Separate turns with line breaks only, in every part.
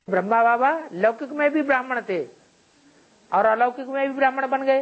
ब्रह्मा बाबा लौकिक में भी ब्राह्मण थे और अलौकिक में भी ब्राह्मण बन गए।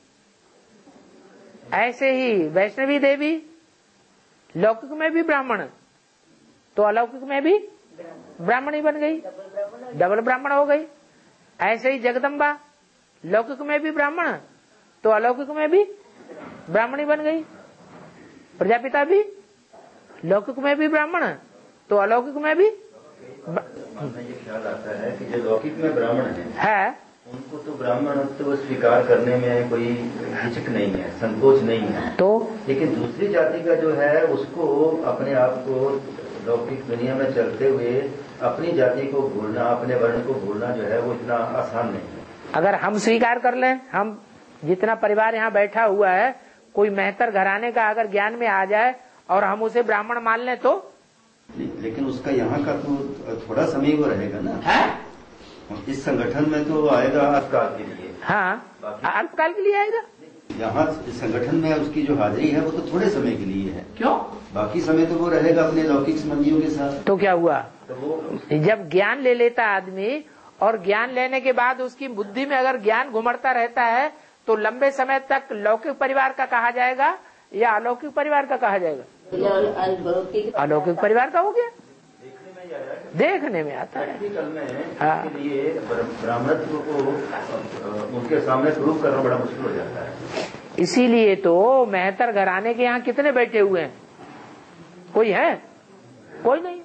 ऐसे ही वैष्णवी देवी लौकिक में भी ब्राह्मण तो अलौकिक में भी ब्राह्मण ही बन गई, डबल ब्राह्मण हो गई। ऐसे ही जगदम्बा लौकिक में भी ब्राह्मण तो अलौकिक में भी ब्राह्मणी बन गई। प्रजापिता भी लौकिक में भी ब्राह्मण तो अलौकिक में भी।
ये ख्याल आता है कि जो लौकिक में ब्राह्मण
है
उनको तो ब्राह्मणत्व तो स्वीकार करने में कोई हिचक नहीं है, संकोच नहीं है।
तो
लेकिन दूसरी जाति का जो है उसको अपने आप को लौकिक दुनिया में चलते हुए अपनी जाति को भूलना, अपने वर्ण को भूलना जो है वो इतना आसान नहीं है।
अगर हम स्वीकार कर लें, हम जितना परिवार यहाँ बैठा हुआ है, कोई मेहतर घराने का अगर ज्ञान में आ जाए और हम उसे ब्राह्मण मान लें तो,
लेकिन उसका यहाँ का तो थोड़ा समय वो रहेगा ना
है?
इस संगठन में तो आएगा अल्पकाल के लिए।
हाँ, अल्पकाल के लिए आएगा।
यहाँ इस संगठन में उसकी जो हाजिरी है वो तो थोड़े समय के लिए है।
क्यों?
बाकी समय तो वो रहेगा अपने लौकिक संबंधियों के साथ।
तो क्या हुआ?
तो वो
जब ज्ञान ले लेता आदमी और ज्ञान लेने के बाद उसकी बुद्धि में अगर ज्ञान घुमड़ता रहता है तो लंबे समय तक लौकिक परिवार का कहा जाएगा या अलौकिक परिवार का कहा जाएगा? अलौकिक परिवार का हो गया। देखने में आता है।
हाँ। लिए ब्राह्मणत्व को उनके सामने प्रूव करना बड़ा मुश्किल हो जाता है।
इसीलिए तो मेहतर घराने के यहाँ कितने बैठे हुए हैं? कोई है? कोई नहीं।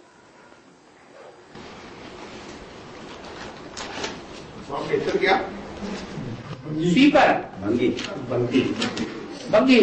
क्या?
स्वीपर
बंगी
बंगी
बंगी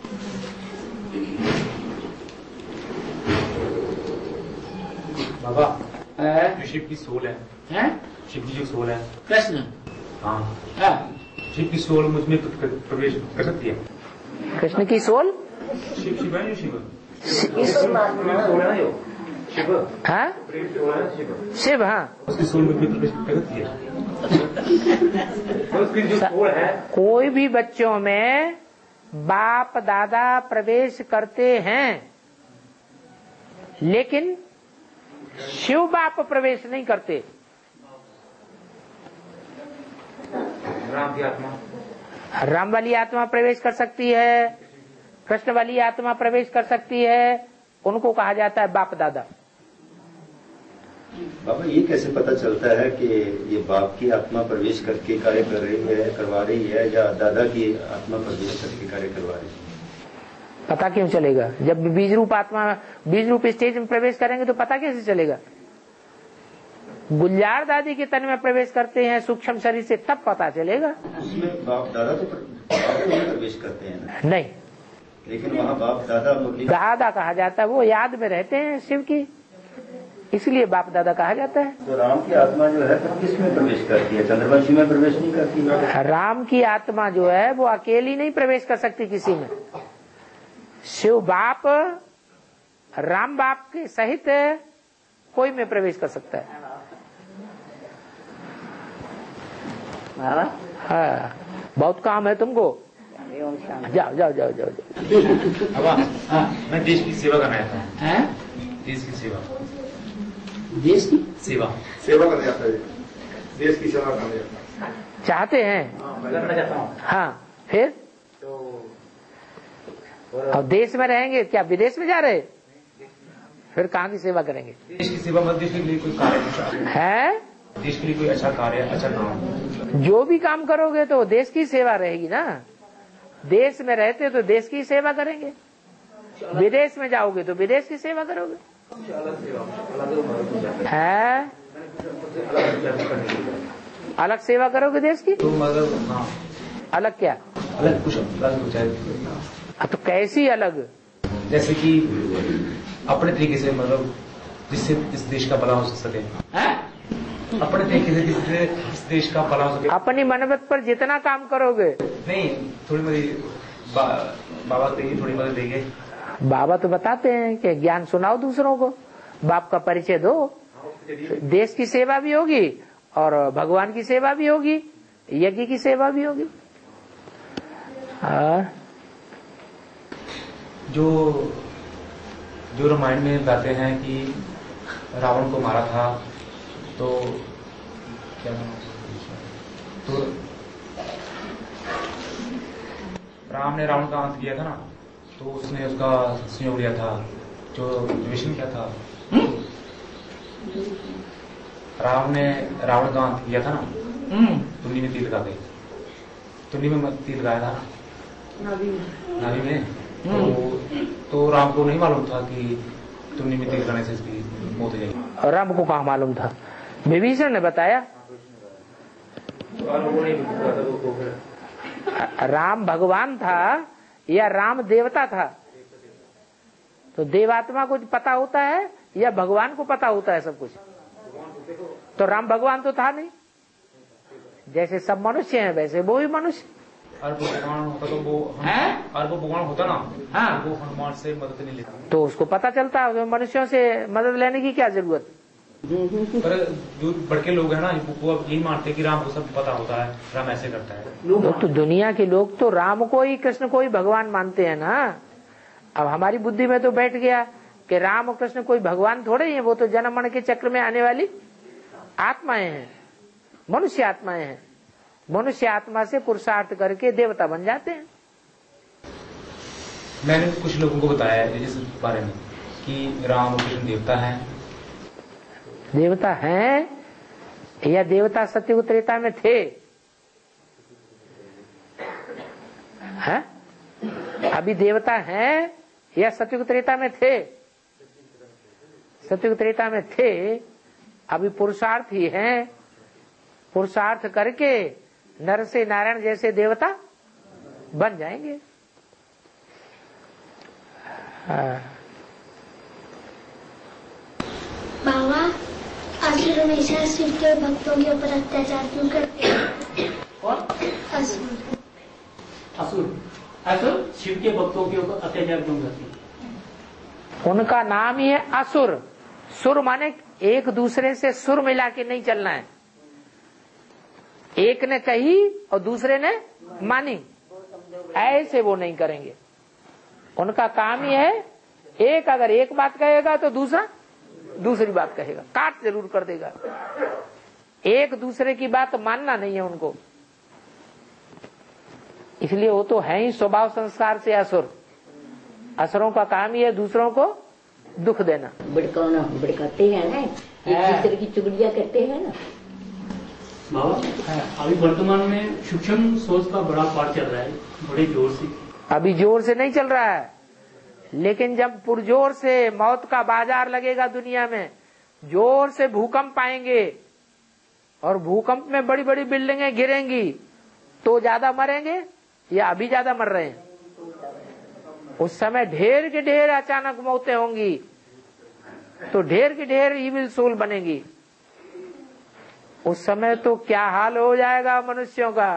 बाबा जो शिव की सोल है शिव की जो सोल है
कृष्ण,
हाँ शिव की सोल मुझमें प्रवेश कर सकती है।
कृष्ण की सोल
शिव शिव है जो शिव
सोल है ना, जो शिव
हाँ शिव, हाँ
उसकी सोल मुझमें प्रवेश कर सकती है। तो उसकी जो सोल है,
कोई भी बच्चों में बाप दादा प्रवेश करते हैं लेकिन शिव बाप प्रवेश नहीं करते।
राम की आत्मा,
राम वाली आत्मा प्रवेश कर सकती है, कृष्ण वाली आत्मा प्रवेश कर सकती है, उनको कहा जाता है बाप दादा।
बाबा ये कैसे पता चलता है कि ये बाप की आत्मा प्रवेश करके कार्य कर रही है, करवा रही है, या दादा की आत्मा प्रवेश करके कार्य करवा रही है?
पता क्यों चलेगा? जब बीज रूप आत्मा बीज रूप स्टेज में प्रवेश करेंगे तो पता कैसे चलेगा? गुलजार दादी के तन में प्रवेश करते हैं सूक्ष्म शरीर से, तब पता चलेगा।
उसमें बाप दादा तो नहीं प्रवेश करते हैं ना?
नहीं,
लेकिन वहाँ बाप दादा मुरली
दादा कहा जाता है, वो याद में रहते हैं शिव की, इसलिए बाप दादा कहा जाता है।
तो राम की आत्मा जो है तो किस में प्रवेश करती है? चंद्रवंशी में प्रवेश नहीं करती है।
राम की आत्मा जो है वो अकेली नहीं प्रवेश कर सकती किसी में। शिव बाप राम बाप के सहित कोई में प्रवेश कर सकता है। हाँ, बहुत काम है तुमको, जाओ जाओ जाओ जाओ जाओ।
मैं देश की सेवा करना चाहता हूँ। देश की सेवा,
देश की
सेवा
सेवा करने जाता है, देश की सेवा करने जाता है।
चाहते हैं?
करना चाहता हूँ।
हाँ, फिर और देश में रहेंगे क्या विदेश में जा रहे? फिर कहाँ की सेवा करेंगे?
देश की सेवा मत, देश के लिए कोई कार्य
है,
देश के लिए कोई अच्छा कार्य, अच्छा काम।
जो भी काम करोगे तो देश की सेवा रहेगी ना। देश में रहते तो देश की सेवा करेंगे, विदेश में जाओगे तो विदेश की सेवा करोगे। है अलग सेवा करोगे देश की?
तो मतलब हाँ,
अलग क्या?
अलग कुछ है।
तो कैसी अलग?
जैसे कि अपने तरीके से, मतलब जिससे इस देश का भला हो सके। अपने तरीके से जिससे इस देश का भला हो सके।
अपनी मनमत पर जितना काम करोगे।
नहीं, थोड़ी मदद बाबा देंगे, थोड़ी मदद देंगे।
बाबा तो बताते हैं कि ज्ञान सुनाओ दूसरों को, बाप का परिचय दो, देश की सेवा भी होगी और भगवान की सेवा भी होगी, यज्ञ की सेवा भी होगी।
जो रामायण में बताते हैं कि रावण को मारा था तो क्या नाम है? तो राम ने रावण का अंत किया था ना, तो उसने उसका संयोग लिया था, जो विष्णु क्या था, राम ने रावण का अंत किया था ना, तुन्नी में तीर लगा गई, तुन्नी में तीर लगाया था नाभि में, तो राम को नहीं मालूम था कि तुन्नी में तीर लगाने से इसकी मौत हो जाएगी।
और राम को कहाँ मालूम था? विभीषण ने बताया। राम भगवान था या राम देवता था? तो देवात्मा को पता होता है या भगवान को पता होता है सब कुछ? तो राम भगवान तो था नहीं। जैसे सब मनुष्य हैं वैसे वो भी मनुष्य।
अर्ब भगवान होता तो वो अर्ब भगवान होता ना, हाँ, वो हनुमान से मदद नहीं लेता,
तो उसको पता चलता है मनुष्यों से मदद लेने की क्या जरूरत।
पर जो बड़के लोग हैं ना, वो अब यही मानते हैं कि राम को सब पता होता है, राम ऐसे करता है।
तो दुनिया के लोग तो राम को ही, कृष्ण को ही भगवान मानते हैं ना। अब हमारी बुद्धि में तो बैठ गया कि राम और कृष्ण कोई भगवान थोड़े ही है, वो तो जन्म मरण के चक्र में आने वाली आत्माएं हैं, मनुष्य आत्माएं हैं। मनुष्य आत्मा से पुरुषार्थ करके देवता बन जाते हैं।
मैंने कुछ लोगों को बताया है इस बारे में कि राम और कृष्ण देवता हैं।
देवता हैं या देवता सत्युग त्रेता में थे? हैं? अभी देवता हैं या सत्युग त्रेता में थे? सत्युग त्रेता में थे। अभी पुरुषार्थ ही हैं। पुरुषार्थ करके नर से नारायण जैसे देवता बन जाएंगे।
बाबा, असुर हमेशा शिव के भक्तों के ऊपर अत्याचार क्यों करते हैं?
और
असुर
असुर शिव के भक्तों के ऊपर अत्याचार क्यों करते हैं?
उनका नाम ही है असुर। सुर माने एक दूसरे से सुर मिला के नहीं चलना है। एक ने कही और दूसरे ने मानी, ऐसे वो नहीं करेंगे। उनका काम ही है, एक अगर एक बात कहेगा तो दूसरा दूसरी बात कहेगा, काट जरूर कर देगा। एक दूसरे की बात मानना नहीं है उनको। इसलिए वो तो है ही स्वभाव संस्कार से असुर। असुरों का काम ही है दूसरों को दुख देना,
भड़काना, भड़काते हैं ना, एक दूसरे की चुगलियां करते हैं ना।
बाबा, अभी वर्तमान में सूक्ष्म सोच का बड़ा पाठ चल रहा है, बड़े जोर से।
अभी जोर से नहीं चल रहा है, लेकिन जब पुरजोर से मौत का बाजार लगेगा दुनिया में, जोर से भूकंप आएंगे और भूकंप में बड़ी बड़ी बिल्डिंगें गिरेंगी, तो ज्यादा मरेंगे या अभी ज्यादा मर रहे हैं? उस समय ढेर के ढेर अचानक मौतें होंगी, तो ढेर के ढेर इविल सोल बनेगी। उस समय तो क्या हाल हो जाएगा मनुष्यों का।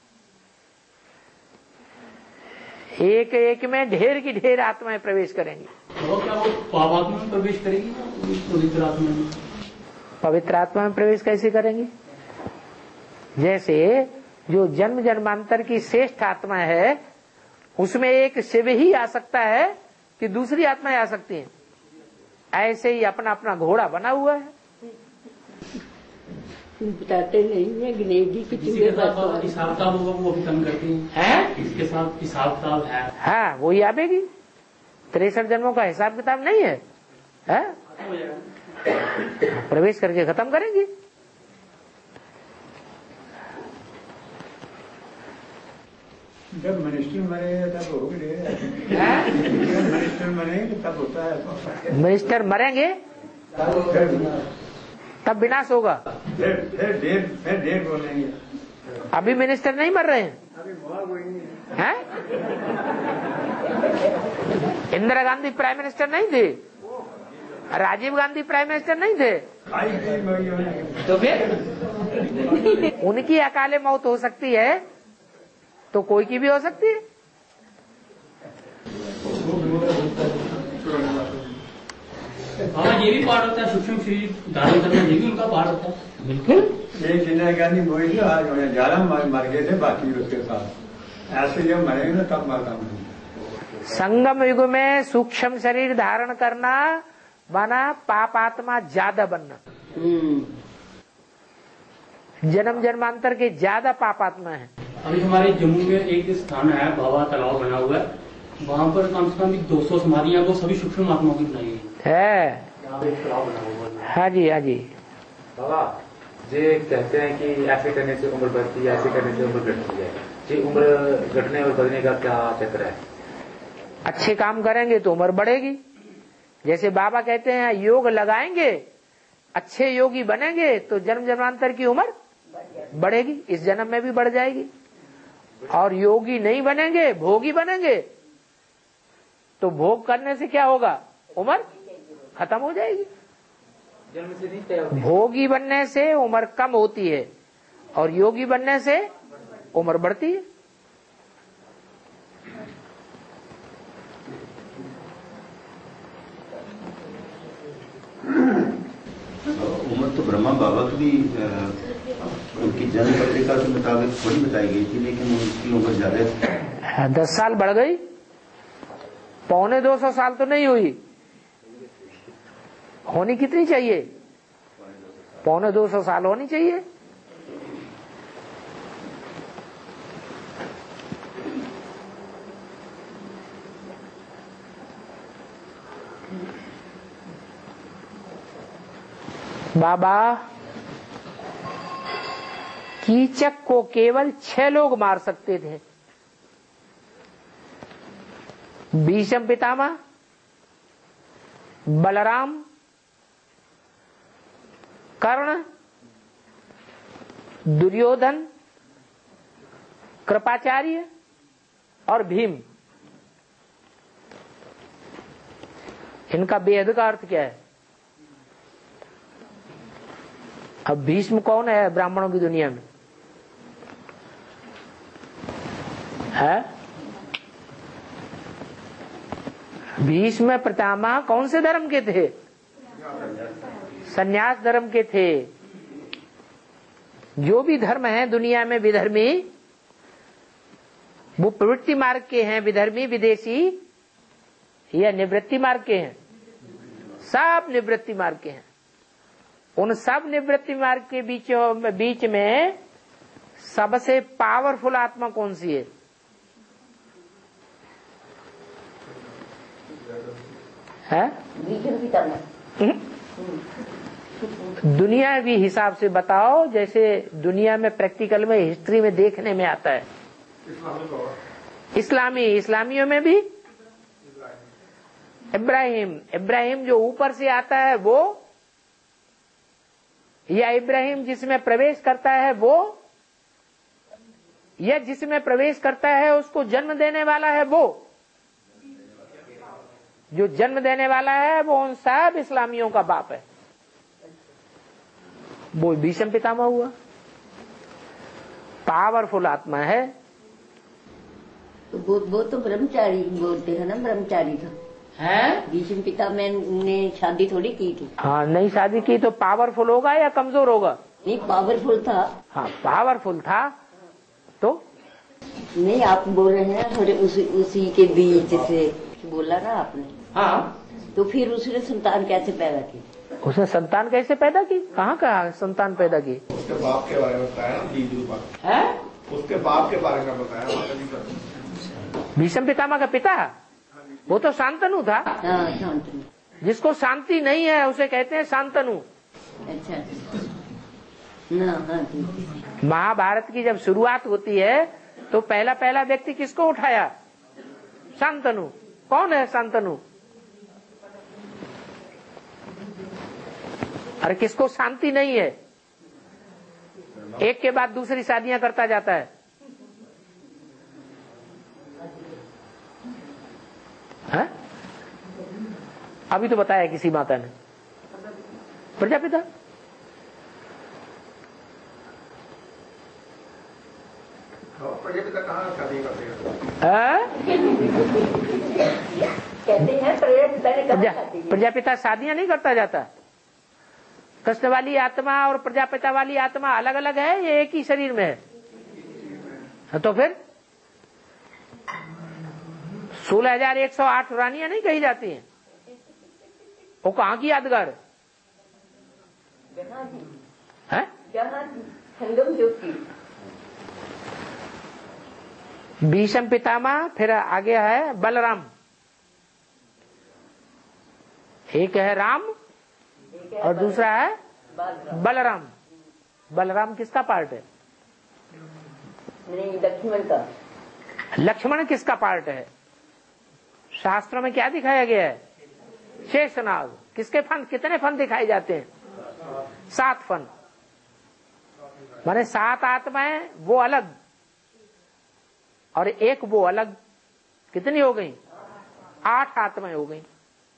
एक एक में ढेर की ढेर आत्माएं प्रवेश करेंगी।
तो क्या वो पापात्मा में प्रवेश करेगी, पवित्र आत्मा में?
पवित्र आत्मा में प्रवेश कैसे करेंगी? जैसे जो जन्म जन्मांतर की श्रेष्ठ आत्मा है, उसमें एक शिव ही आ सकता है कि दूसरी आत्माएं आ सकती हैं। ऐसे ही अपना अपना घोड़ा बना हुआ है।
बताते नहीं है, गिनेगी
हिसाब किताब होगा वो अभी कम करती है, इसके साथ हिसाब किताब है।
हाँ, वही आवेगी। 63 जन्मों का हिसाब किताब नहीं है, प्रवेश करके खत्म करेंगी।
जब मिनिस्टर मरेगा तब होगी, मिनिस्टर मरेंगे तब होता है।
मिनिस्टर मरेंगे तब विनाश होगा।
फिर डेढ़ बोलेंगे।
अभी मिनिस्टर नहीं मर रहे हैं, हैं? इंदिरा गांधी प्राइम मिनिस्टर नहीं थे, राजीव गांधी प्राइम मिनिस्टर नहीं थे, तो फिर उनकी अकाले मौत हो सकती है तो कोई की भी हो सकती है।
हाँ, ये भी पार्ट होता है, सूक्ष्म शरीर धारण करना, ये भी उनका पार्ट होता है।
बिल्कुल।
एक इंदिरा गांधी मोदी थी, आज 11 मर गए थे, बाकी उसके साथ। ऐसे जब मरेंगे ना तब मरता हूँ।
संगम युग में सूक्ष्म शरीर धारण करना माना पाप आत्मा ज्यादा बनना। जन्म जन्मांतर के ज्यादा पापात्मा है।
अभी हमारे जम्मू में एक स्थान है, बाबा तालाब बना हुआ है, वहाँ पर कम से कम 200 समाधियां वो सभी सूक्ष्म आत्माओं की बनाई गई
है।
यहाँ पे एक तालाब बना हुआ है।
हाँ जी, हाँ जी।
बाबा ये कहते हैं कि ऐसे करने से उम्र बढ़ती है, ऐसे करने से उम्र घटती है, ये उम्र घटने और बढ़ने का क्या चक्र है?
अच्छे काम करेंगे तो उम्र बढ़ेगी। जैसे बाबा कहते हैं योग लगाएंगे, अच्छे योगी बनेंगे तो जन्म जन्मांतर की उम्र बढ़ेगी, इस जन्म में भी बढ़ जाएगी। और योगी नहीं बनेंगे, भोगी बनेंगे, तो भोग करने से क्या होगा, उम्र खत्म हो जाएगी।
जन्म से नहीं तय होती।
भोगी बनने से उम्र कम होती है और योगी बनने से उम्र बढ़ती है।
उम्र तो ब्रह्मा बाबा की भी उनकी जन्म पत्रिका के मुताबिक थोड़ी बताई गई थी, लेकिन उनकी उम्र ज्यादा है।
10 साल बढ़ गई, 250 साल तो नहीं हुई, होनी कितनी चाहिए, 250 साल होनी चाहिए। बाबा कीचक को केवल 6 लोग मार सकते थे, भीष्म पितामह, बलराम, कर्ण, दुर्योधन, कृपाचार्य और भीम। इनका बेहद का अर्थ क्या है? अब भीष्म कौन है ब्राह्मणों की दुनिया में? है भीष्म पितामह कौन से धर्म के थे? संन्यास धर्म के थे। जो भी धर्म है दुनिया में विधर्मी, वो प्रवृत्ति मार्ग के हैं, विधर्मी विदेशी या निवृत्ति मार्ग के हैं? सब निवृत्ति मार्ग के हैं। उन सब निवृत्ति मार्ग के बीच में सबसे पावरफुल आत्मा कौन सी है? दुनियावी हिसाब से बताओ, जैसे दुनिया में प्रैक्टिकल में हिस्ट्री में देखने में आता है। इस्लामियों में भी इब्राहिम जो ऊपर से आता है वो, या इब्राहिम जिसमें प्रवेश करता है वो, या जिसमें प्रवेश करता है उसको जन्म देने वाला है वो? जो जन्म देने वाला है वो उन सब इस्लामियों का बाप है, वो भीष्म पितामह हुआ। पावरफुल आत्मा है।
वो तो ब्रह्मचारी बोलते हैं ना, ब्रह्मचारी था है। भीष्म पितामह ने शादी थोड़ी की थी।
हाँ, नहीं शादी की तो पावरफुल होगा या कमजोर होगा?
नहीं, पावरफुल था।
हाँ, पावरफुल था। तो
नहीं, आप बोल रहे हैं थोड़े उसी के बीच से बोला ना आपने।
हाँ,
तो फिर उसने संतान कैसे पैदा की?
उसने संतान कैसे पैदा की? कहाँ कहा संतान पैदा की?
उसके बाप के बारे में बताया है, उसके बाप के बारे में बताया।
भीष्म पितामह का पिता वो तो शांतनु था।
हाँ, शांतनु।
जिसको शांति नहीं है उसे कहते हैं शांतनु।
अच्छा ना, हाँ।
महाभारत की जब शुरुआत होती है तो पहला व्यक्ति किसको उठाया? शांतनु। कौन है शांतनु? अरे किसको शांति नहीं है, एक के बाद दूसरी शादियां करता जाता है। है? अभी तो बताया किसी माता ने, प्रजापिता।
प्रजापिता कहाँ शादी करते हैं?
कहते हैं
प्रजापिता शादियां नहीं करता जाता। कृष्ण वाली आत्मा और प्रजापिता वाली आत्मा अलग अलग है, ये एक ही शरीर में है। तो फिर 16,108 रानियां नहीं कही जाती हैं? वो कहाँ की यादगार है?
संगम युग की।
भीष्म पितामह, फिर आगे है बलराम। एक है राम और दूसरा है बलराम। बलराम किसका पार्ट है?
नहीं, लक्ष्मण का।
लक्ष्मण किसका पार्ट है? शास्त्रों में क्या दिखाया गया है? शेषनाग। किसके फन? कितने फन दिखाए जाते हैं? 7 फन। माने 7 आत्माएं वो अलग और एक वो अलग। कितनी हो गई? 8 आत्माएं हो गई।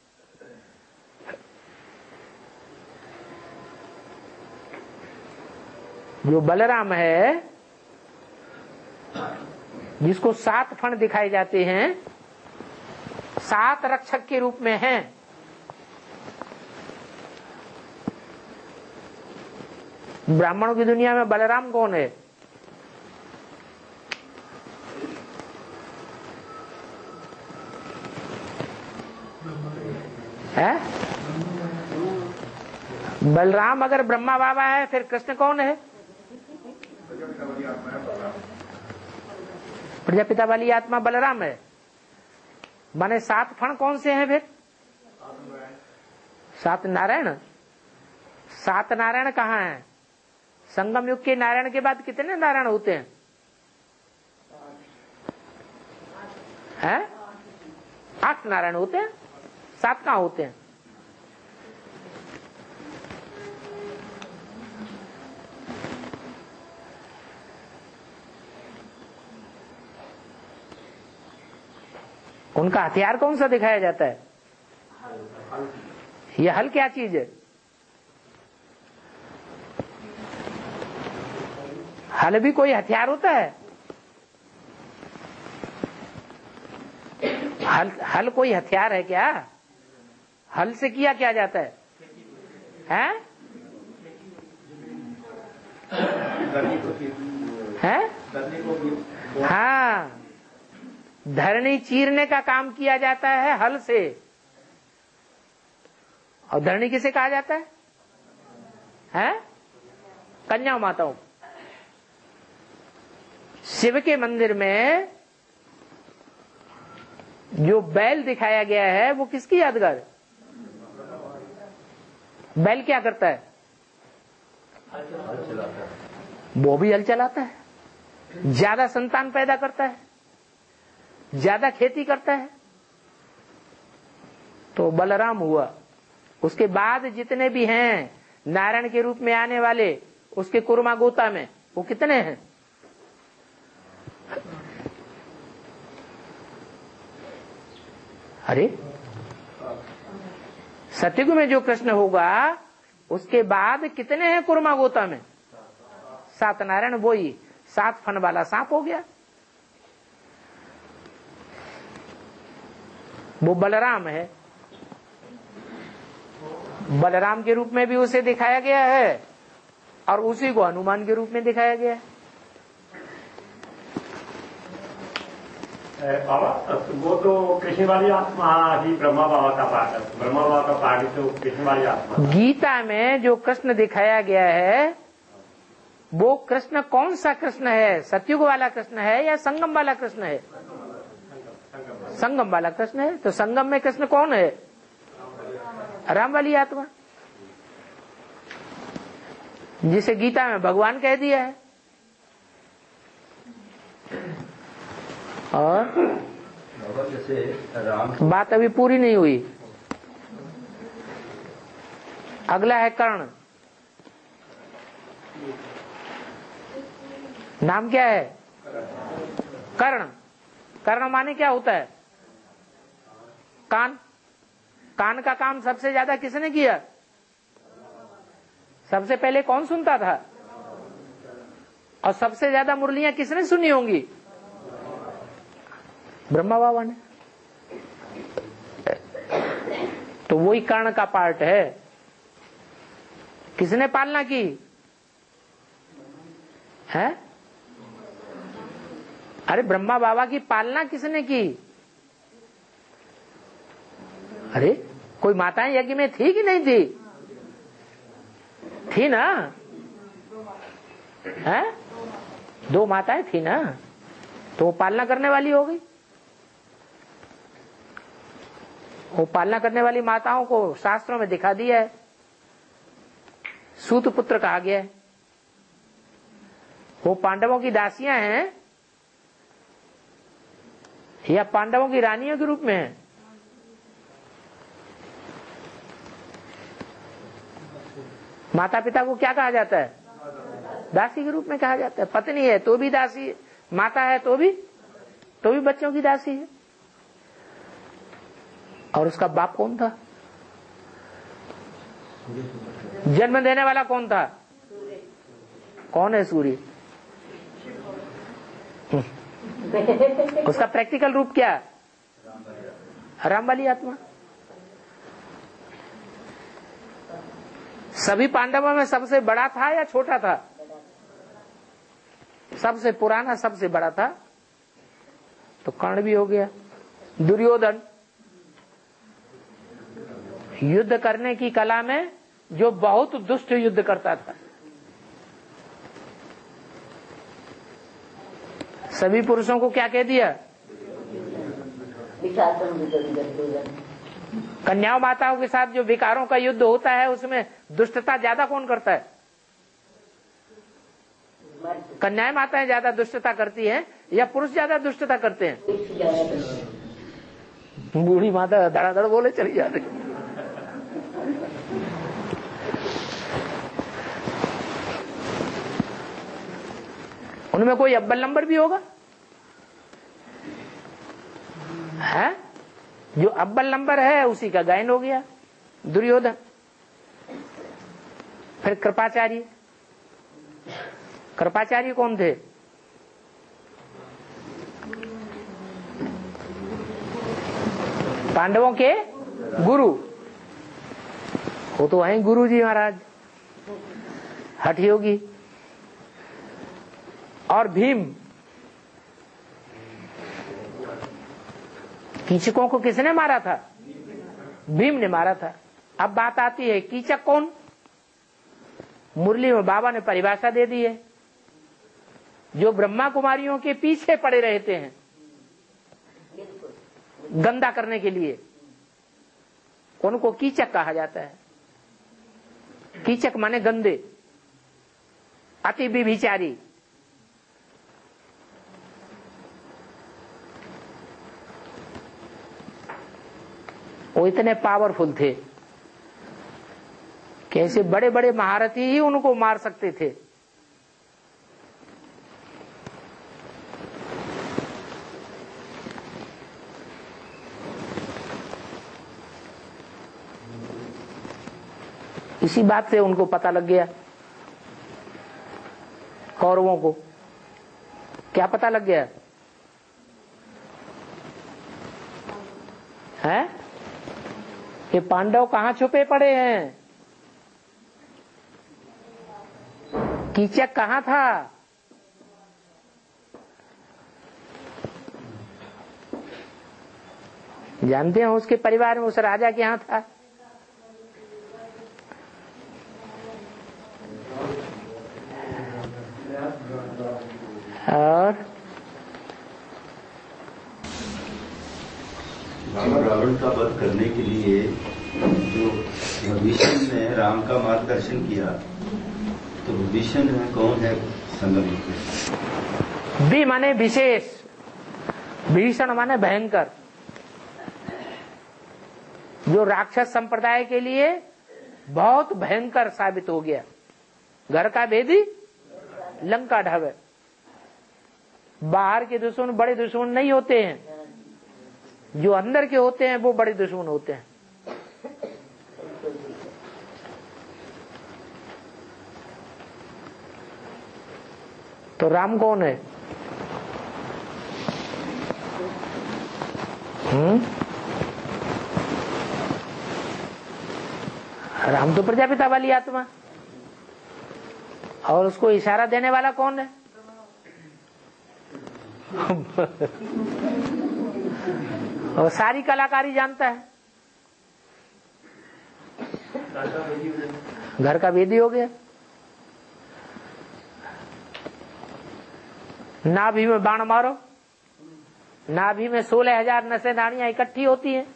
जो बलराम है, जिसको 7 फण दिखाए जाते हैं, 7 रक्षक के रूप में हैं। ब्राह्मणों की दुनिया में बलराम कौन है? बलराम अगर ब्रह्मा बाबा है, फिर कृष्ण कौन है? प्रजापिता वाली आत्मा बलराम है। माने 7 फण कौन से हैं फिर? 7 नारायण। 7 नारायण कहाँ हैं? संगम युग के नारायण के बाद कितने नारायण होते हैं? 8 नारायण होते हैं। 7 कहाँ होते हैं? उनका हथियार कौन सा दिखाया जाता है? यह हल क्या चीज है? हल भी कोई हथियार होता है? हल कोई हथियार है क्या? हल से किया क्या जाता है? हाँ, धरनी चीरने का काम किया जाता है हल से। और धरनी किसे कहा जाता है? कन्या माताओं। शिव के मंदिर में जो बैल दिखाया गया है, वो किसकी यादगार? बैल क्या करता है? वो भी हल चलाता है, ज्यादा संतान पैदा करता है, ज्यादा खेती करता है। तो बलराम हुआ। उसके बाद जितने भी हैं नारायण के रूप में आने वाले, उसके कुर्मा गोता में वो कितने हैं? अरे सतयुग में जो कृष्ण होगा, उसके बाद कितने हैं कुर्मा गोता में? 7 नारायण। वो ही 7 फन वाला सांप हो गया। वो बलराम है। बलराम के रूप में भी उसे दिखाया गया है और उसी को हनुमान के रूप में दिखाया गया है।
बाबा, वो तो कृष्ण वाली आत्मा ही ब्रह्मा बाबा का पार्ट है। ब्रह्मा बाबा का पार्ट तो कृष्ण वाली आत्मा। गीता
में जो कृष्ण दिखाया गया है, वो कृष्ण कौन सा कृष्ण है? सतयुग वाला कृष्ण है या संगम वाला कृष्ण है? संगम वाला कृष्ण है। तो संगम में कृष्ण कौन है? राम वाली आत्मा, जिसे गीता में भगवान कह दिया है। और
जैसे राम,
बात अभी पूरी नहीं हुई। अगला है कर्ण। नाम क्या है? कर्ण। कर्ण माने क्या होता है? कान। कान का काम सबसे ज्यादा किसने किया? सबसे पहले कौन सुनता था? और सबसे ज्यादा मुरलियां किसने सुनी होंगी? ब्रह्मा बाबा ने। तो वही कर्ण का पार्ट है। किसने पालना की है? अरे ब्रह्मा बाबा की पालना किसने की? अरे कोई माताएं यज्ञ में थी कि नहीं थी? थी ना। है? 2 माताएं थी ना, तो वो पालना करने वाली हो गई। वो पालना करने वाली माताओं को शास्त्रों में दिखा दिया है, सूत पुत्र कहा गया है। वो पांडवों की दासियां हैं या पांडवों की रानियों के रूप में है? माता पिता को क्या कहा जाता है? दासी के रूप में कहा जाता है। पत्नी है तो भी दासी, माता है तो भी बच्चों की दासी है। और उसका बाप कौन था? जन्म देने वाला कौन था? कौन है सूर्य? उसका प्रैक्टिकल रूप क्या है? राम वाली आत्मा। सभी पांडवों में सबसे बड़ा था या छोटा था? सबसे पुराना, सबसे बड़ा था। तो कर्ण भी हो गया। दुर्योधन युद्ध करने की कला में जो बहुत दुष्ट युद्ध करता था। सभी पुरुषों को क्या कह दिया? कन्याओं माताओं के साथ जो विकारों का युद्ध होता है उसमें दुष्टता ज्यादा कौन करता है? कन्याएं माताएं ज्यादा दुष्टता करती हैं या पुरुष ज्यादा दुष्टता करते हैं? बूढ़ी माता धड़ाधड़ बोले चली जा रही। उनमें कोई अव्वल नंबर भी होगा है? जो अव्वल नंबर है उसी का गायन हो गया दुर्योधन। फिर कृपाचार्य। कृपाचार्य कौन थे? पांडवों के गुरु। वो तो हैं गुरु जी महाराज, हठ योगी। और भीम। कीचकों को किसने मारा था? भीम ने मारा था। अब बात आती है कीचक कौन? मुरली में बाबा ने परिभाषा दे दी है। जो ब्रह्मा कुमारियों के पीछे पड़े रहते हैं गंदा करने के लिए, उनको कीचक कहा जाता है। कीचक माने गंदे, अति व्यभिचारी। वो इतने पावरफुल थे कि ऐसे बड़े बड़े महारथी ही उनको मार सकते थे। इसी बात से उनको पता लग गया। कौरवों को क्या पता लग गया है कि पांडव कहां छुपे पड़े हैं? कीचक कहां था? जानते हैं उसके परिवार में, उस राजा के यहां था। और
रावण का वध करने के लिए जो विष्णु ने राम का मार्गदर्शन किया, तो विष्णु कौन है? संगम
बी माने विशेष, भीषण माने भयंकर। जो राक्षस संप्रदाय के लिए बहुत भयंकर साबित हो गया। घर का भेदी लंका ढावे। बाहर के दुश्मन बड़े दुश्मन नहीं होते हैं, जो अंदर के होते हैं वो बड़े दुश्मन होते हैं। तो राम कौन है? राम तो प्रजापिता वाली आत्मा। और उसको इशारा देने वाला कौन है? और सारी कलाकारी जानता है। घर का वेदी हो गया। नाभि में बाण मारो, नाभि में 16,000 नसेदानियां इकट्ठी होती हैं।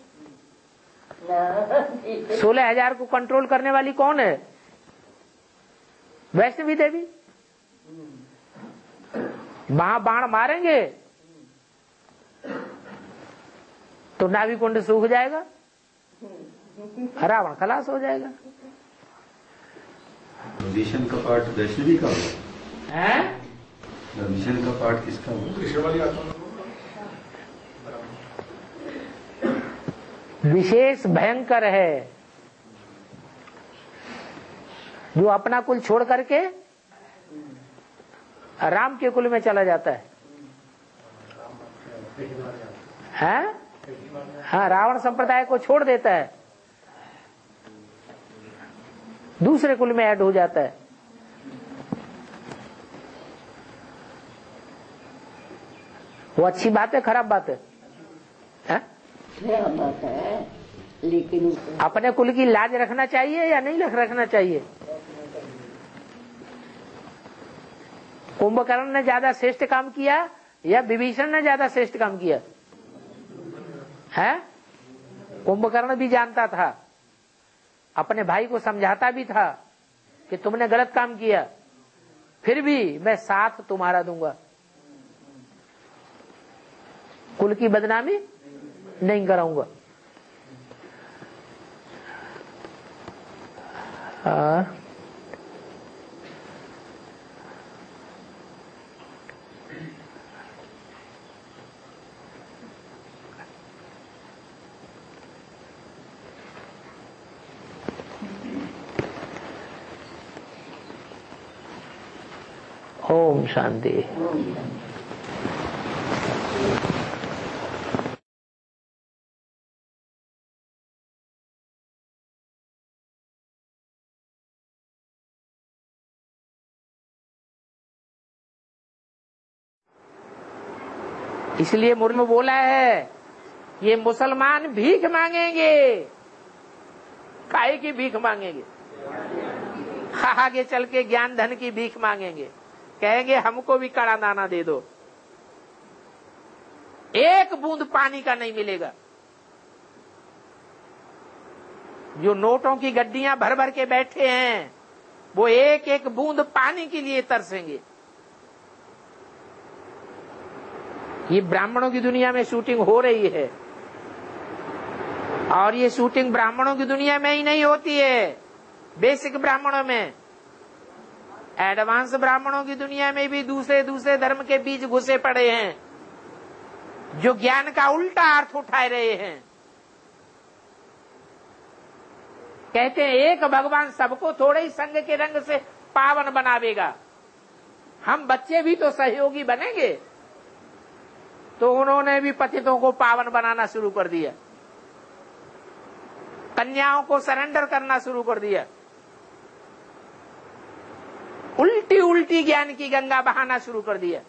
16,000 को कंट्रोल करने वाली कौन है? वैष्णवी देवी। वहां बाण मारेंगे तो नाभि कुंड सूख जाएगा, रावण खलास हो जाएगा।
भीषण का पाठ वैष्णवी का होगा, भीषण का पाठ किसका होगा?
विशेष भयंकर है जो अपना कुल छोड़ करके राम के कुल में चला जाता है। हाँ, रावण संप्रदाय को छोड़ देता है, दूसरे कुल में ऐड हो जाता है। वो अच्छी बात है, खराब बात है?
खराब बात है, लेकिन
अपने कुल की लाज रखना चाहिए या नहीं रखना चाहिए? कुंभकर्ण ने ज्यादा श्रेष्ठ काम किया या विभीषण ने ज्यादा श्रेष्ठ काम किया? है? कुंभकर्ण भी जानता था, अपने भाई को समझाता भी था कि तुमने गलत काम किया, फिर भी मैं साथ तुम्हारा दूंगा, कुल की बदनामी नहीं कराऊंगा। ओम शांति। इसलिए मुर्मू बोला है ये मुसलमान भीख मांगेंगे। काहे की भीख मांगेंगे? आगे चल के ज्ञान धन की भीख मांगेंगे, कहेंगे हमको भी कड़ा दाना दे दो। एक बूंद पानी का नहीं मिलेगा। जो नोटों की गड्डियां भर भर के बैठे हैं वो एक एक बूंद पानी के लिए तरसेंगे। ये ब्राह्मणों की दुनिया में शूटिंग हो रही है, और ये शूटिंग ब्राह्मणों की दुनिया में ही नहीं होती है, बेसिक ब्राह्मणों में, एडवांस ब्राह्मणों की दुनिया में भी दूसरे दूसरे धर्म के बीच घुसे पड़े हैं, जो ज्ञान का उल्टा अर्थ उठा रहे हैं। कहते हैं एक भगवान सबको थोड़े ही संग के रंग से पावन बनावेगा, हम बच्चे भी तो सहयोगी बनेंगे। तो उन्होंने भी पतितों को पावन बनाना शुरू कर दिया, कन्याओं को सरेंडर करना शुरू कर दिया, उल्टी उल्टी ज्ञान की गंगा बहाना शुरू कर दिया।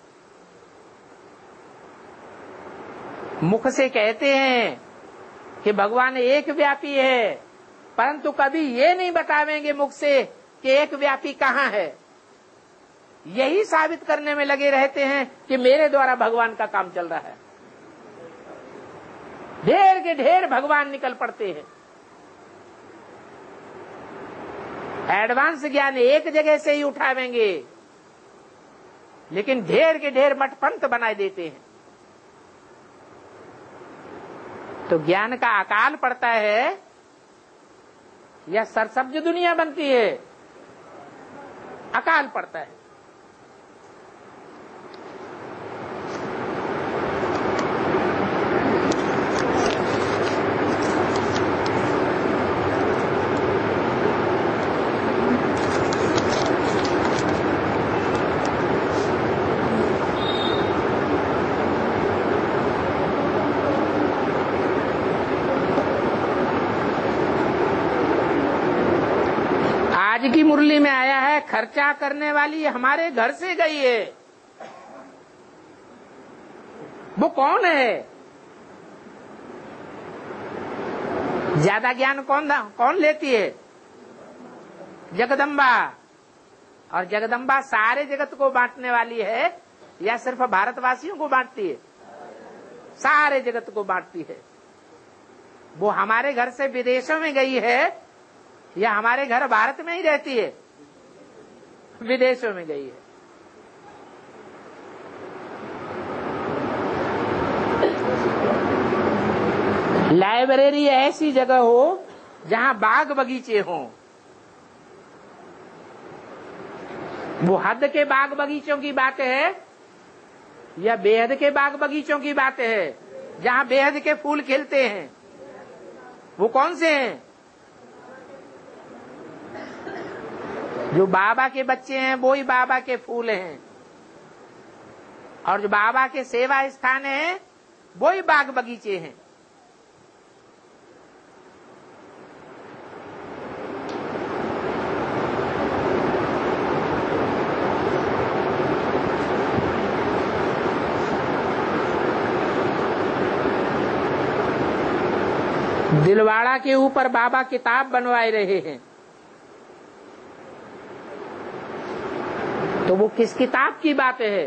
मुख से कहते हैं कि भगवान एक व्यापी है, परंतु कभी ये नहीं बतावेंगे मुख से कि एक व्यापी कहाँ है। यही साबित करने में लगे रहते हैं कि मेरे द्वारा भगवान का काम चल रहा है। ढेर के ढेर भगवान निकल पड़ते हैं। एडवांस ज्ञान एक जगह से ही उठावेंगे, लेकिन ढेर के ढेर मठपंथ बनाए देते हैं। तो ज्ञान का अकाल पड़ता है या सरसब्ज दुनिया बनती है? अकाल पड़ता है। की मुरली में आया है खर्चा करने वाली हमारे घर से गई है। वो कौन है? ज्यादा ज्ञान कौन लेती है? जगदम्बा। और जगदम्बा सारे जगत को बांटने वाली है, या सिर्फ भारतवासियों को बांटती है? सारे जगत को बांटती है। वो हमारे घर से विदेशों में गई है या हमारे घर भारत में ही रहती है? विदेशों में गई है। लाइब्रेरी ऐसी जगह हो जहां बाग बगीचे हों। वो हद के बाग बगीचों की बात है या बेहद के बाग बगीचों की बात है जहां बेहद के फूल खिलते हैं? वो कौन से हैं? जो बाबा के बच्चे हैं वो ही बाबा के फूल हैं, और जो बाबा के सेवा स्थान हैं वो ही बाग बगीचे हैं। दिलवाड़ा के ऊपर बाबा किताब बनवाए रहे हैं, तो वो किस किताब की बात है?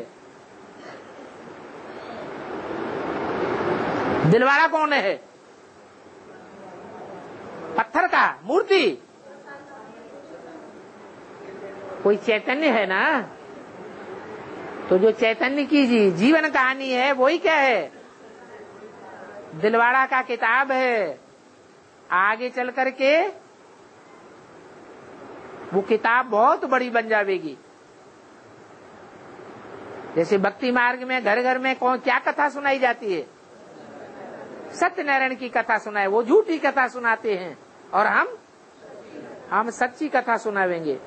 दिलवाड़ा कौन है? पत्थर का मूर्ति? कोई चैतन्य है ना? तो जो चैतन्य की जीवन कहानी है वही क्या है? दिलवाड़ा का किताब है। आगे चल करके वो किताब बहुत बड़ी बन जाएगी। जैसे भक्ति मार्ग में घर घर में कौन क्या कथा सुनाई जाती है? सत्यनारायण की कथा सुनाए। वो झूठी कथा सुनाते हैं और हम सच्ची कथा सुनावेंगे।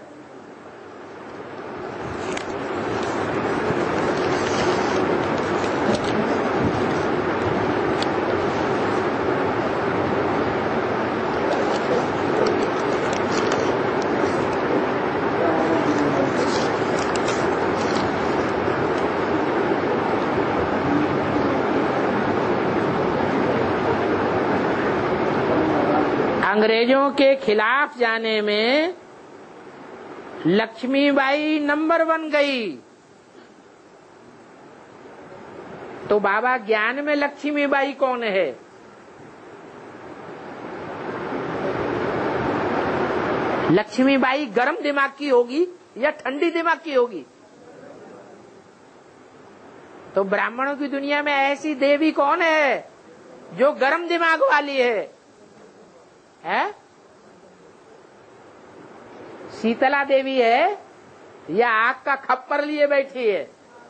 अंग्रेजों के खिलाफ जाने में लक्ष्मीबाई नंबर 1 गई। तो बाबा ज्ञान में लक्ष्मीबाई कौन है? लक्ष्मीबाई गर्म दिमाग की होगी या ठंडी दिमाग की होगी? तो ब्राह्मणों की दुनिया में ऐसी देवी कौन है जो गर्म दिमाग वाली है? शीतला देवी है या आग का खप्पर लिए बैठी है?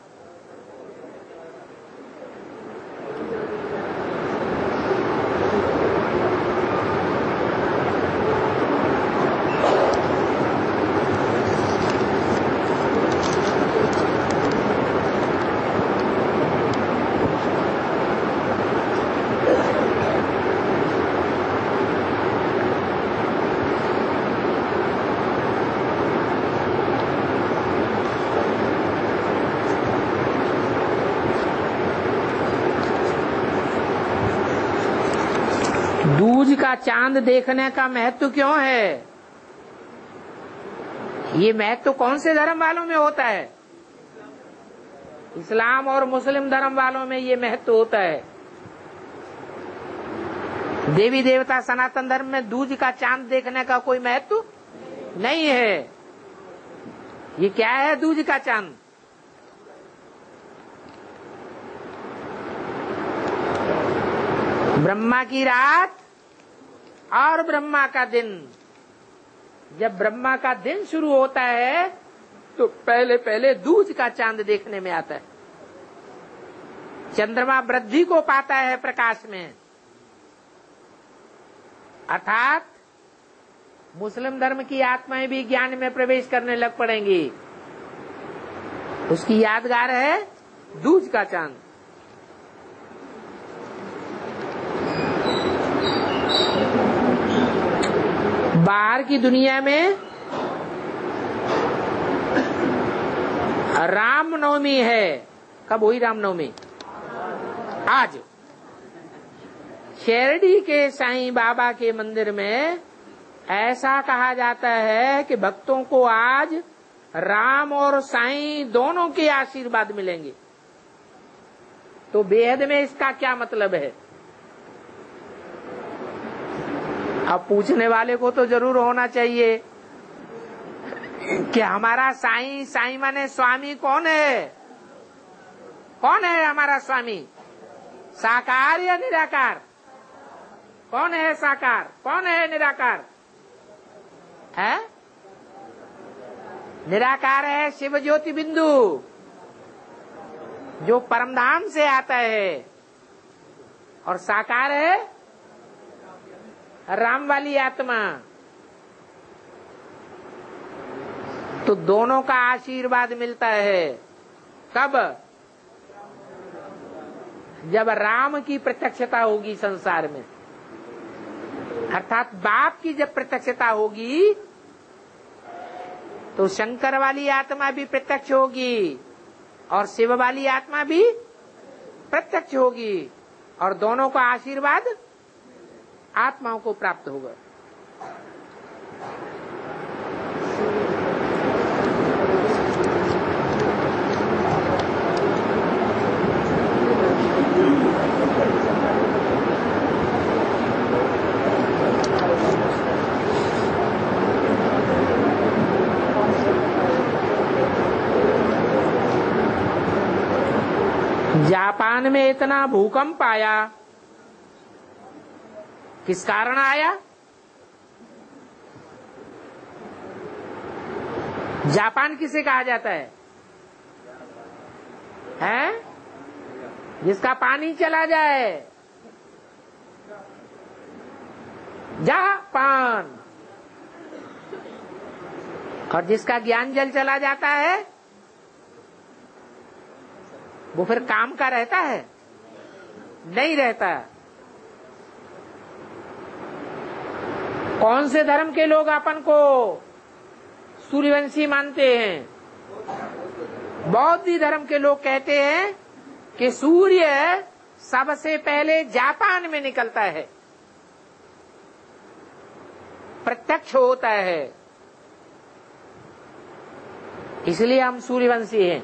दूज का चांद देखने का महत्व क्यों है? ये महत्व कौन से धर्म वालों में होता है? इस्लाम और मुस्लिम धर्म वालों में ये महत्व होता है। देवी देवता सनातन धर्म में दूज का चांद देखने का कोई महत्व नहीं है। ये क्या है दूज का चांद? ब्रह्मा की रात और ब्रह्मा का दिन। जब ब्रह्मा का दिन शुरू होता है तो पहले पहले दूज का चांद देखने में आता है। चंद्रमा वृद्धि को पाता है प्रकाश में, अर्थात मुस्लिम धर्म की आत्माएं भी ज्ञान में प्रवेश करने लग पड़ेंगी। उसकी यादगार है दूज का चांद। बाहर की दुनिया में रामनवमी है। कब हुई रामनवमी? आज। शिरडी के साईं बाबा के मंदिर में ऐसा कहा जाता है कि भक्तों को आज राम और साईं दोनों के आशीर्वाद मिलेंगे। तो बेहद में इसका क्या मतलब है? अब पूछने वाले को तो जरूर होना चाहिए कि हमारा साईं, साईं माने स्वामी कौन है? कौन है हमारा स्वामी? साकार या निराकार? कौन है साकार, कौन है निराकार? है निराकार है शिव ज्योति बिंदु, जो परमधाम से आता है, और साकार है राम वाली आत्मा। तो दोनों का आशीर्वाद मिलता है। कब? जब राम की प्रत्यक्षता होगी संसार में, अर्थात बाप की जब प्रत्यक्षता होगी तो शंकर वाली आत्मा भी प्रत्यक्ष होगी और शिव वाली आत्मा भी प्रत्यक्ष होगी, और दोनों का आशीर्वाद आत्माओं को प्राप्त होगा। जापान में इतना भूकंप आया, किस कारण आया? जापान किसे कहा जाता है? हैं? जिसका पानी चला जाए, जापान। और जिसका ज्ञान जल चला जाता है वो फिर काम का रहता है? नहीं रहता। कौन से धर्म के लोग अपन को सूर्यवंशी मानते हैं? बौद्ध धर्म के लोग कहते हैं कि सूर्य सबसे पहले जापान में निकलता है, प्रत्यक्ष होता है, इसलिए हम सूर्यवंशी हैं।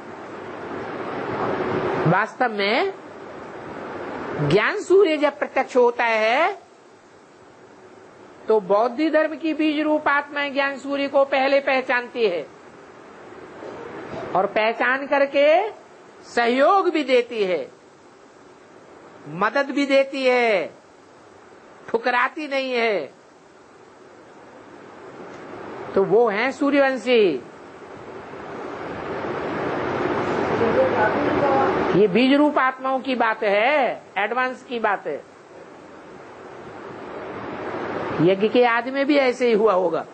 वास्तव में ज्ञान सूर्य जब प्रत्यक्ष होता है तो बौद्ध धर्म की बीज रूप आत्मा ज्ञान सूर्य को पहले पहचानती है, और पहचान करके सहयोग भी देती है, मदद भी देती है, ठुकराती नहीं है। तो वो हैं सूर्यवंशी। ये बीज रूप आत्माओं की बात है, एडवांस की बात है। यज्ञ के आदि में भी ऐसे ही हुआ होगा।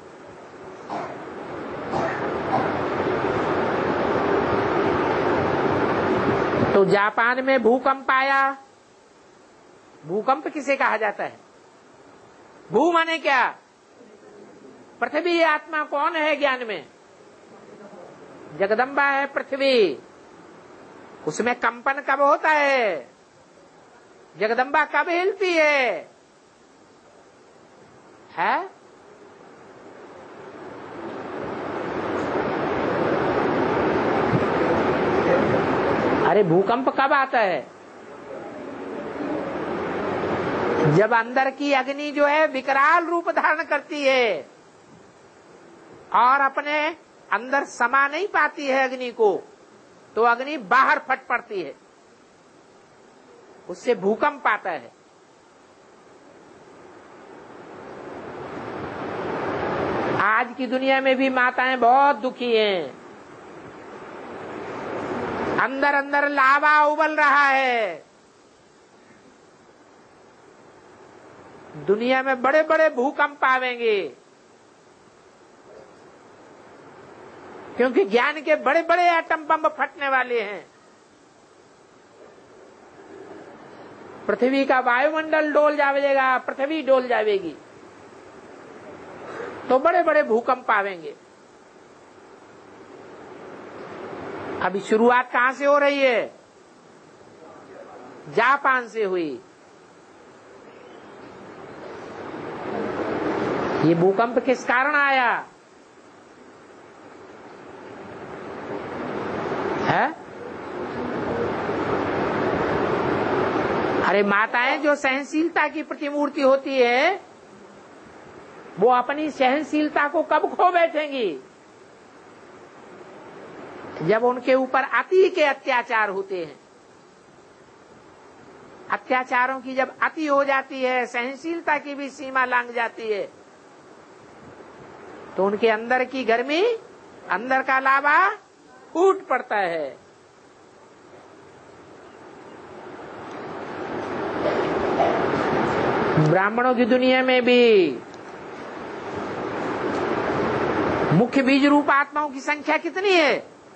तो जापान में भूकंप आया। भूकंप किसे कहा जाता है? भू माने क्या? पृथ्वी। आत्मा कौन है ज्ञान में? जगदम्बा है पृथ्वी। उसमें कंपन कब होता है? जगदम्बा कब हिलती है? अरे भूकंप कब आता है? जब अंदर की अग्नि जो है विकराल रूप धारण करती है और अपने अंदर समा नहीं पाती है अग्नि को, तो अग्नि बाहर फट पड़ती है, उससे भूकंप आता है। आज की दुनिया में भी माताएं बहुत दुखी हैं। अंदर अंदर लावा उबल रहा है। दुनिया में बड़े बड़े भूकंप आवेंगे, क्योंकि ज्ञान के बड़े बड़े एटम बम फटने वाले हैं। पृथ्वी का वायुमंडल डोल जाएगा, पृथ्वी डोल जाएगी, तो बड़े बड़े भूकंप आवेंगे। अभी शुरुआत कहां से हो रही है? जापान से हुई। ये भूकंप किस कारण आया? ये माताएं जो सहनशीलता की प्रतिमूर्ति होती है, वो अपनी सहनशीलता को कब खो बैठेंगी? जब उनके ऊपर अति के अत्याचार होते हैं। अत्याचारों की जब अति हो जाती है, सहनशीलता की भी सीमा लांघ जाती है, तो उनके अंदर की गर्मी, अंदर का लावा फूट पड़ता है। ब्राह्मणों की दुनिया में भी मुख्य बीज रूप आत्माओं की संख्या कितनी है?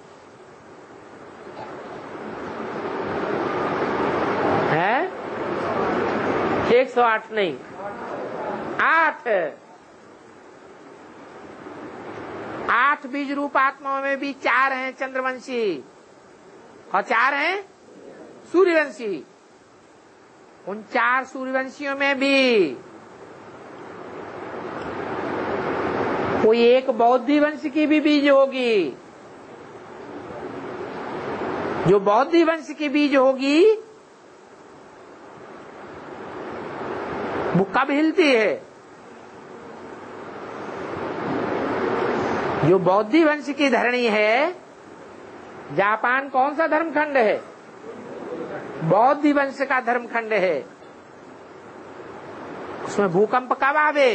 है 108 नहीं, 8 है। 8 बीज रूप आत्माओं में भी 4 हैं चंद्रवंशी और 4 हैं सूर्यवंशी। उन 4 सूर्यवंशियों में भी कोई एक बौद्धि वंश की भी बीज होगी। जो बौद्धि वंश की बीज होगी वो कब हिलती है? जो बौद्धि वंश की धरणी है, जापान कौन सा धर्मखंड है? बौद्धि वंश का धर्मखंड है। उसमें भूकंप कब आवे?